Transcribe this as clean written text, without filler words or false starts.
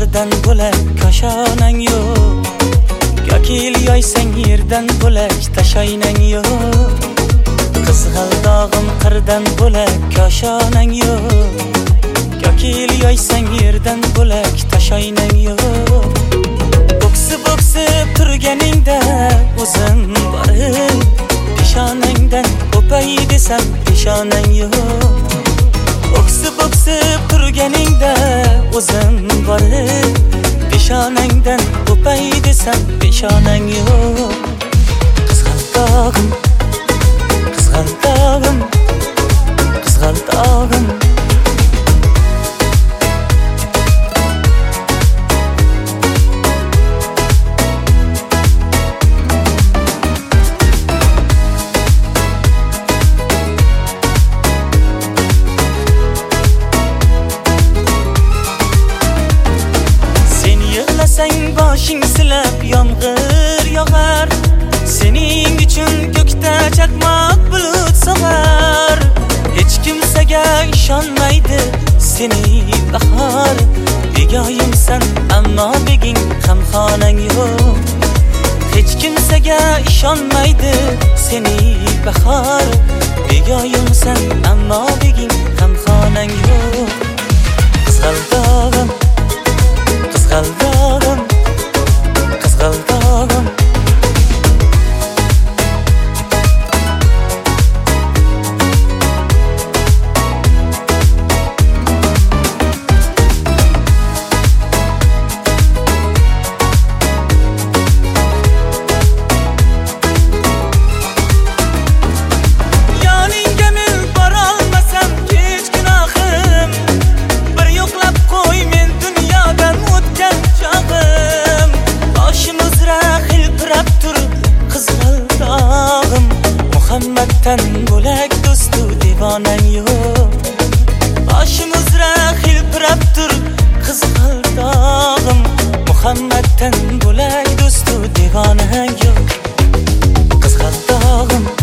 qirdan bo'lak koshonang yo'q. Yoki yoysang yerdan bo'lak tashaynang yo'q. Qizg'aldog'im qirdan bo'lak koshonang yo'q. Yoki yoysang yerdan bo'lak tashaynang yo'q. Bo'ksib turganingda o'zim borib peshonangdan o'pay desam peshonang yo'q. Bo'ksib turganingda o'zim borib peshonangdan o'pay desam peshonang yo'q. Qizg'aldog'im qizg'aldog'im qizg'aldog'im boshing silab yomg'ir yog'ar. Sening uchun ko'kda chaqmoq bulut sog'ar. Hech kimsaga ishonmaydi seni bahor. Begoyimsan ammo beging g'amxonang yo'q. Hech kimsaga ishonmaydi seni bahor. Begoyimsan ammo beging g'amxonang yo'q. Qizg'aldog'im qizg'aldog'im qizg'aldog'im yoningga men borolmasam hech gunohim. Bir yo'qlab qo'y men dunyodan o'tgan chog'im. Boshim uzra hilpirab tur qizg'aldog'im. Muhammaddan bo'lak do'stu devonang yo'q. Boshim uzra hilpirab tur qizg'aldog'im. Muhammaddan bo'lak do'stu devonang yo'q. Qizg'aldog'im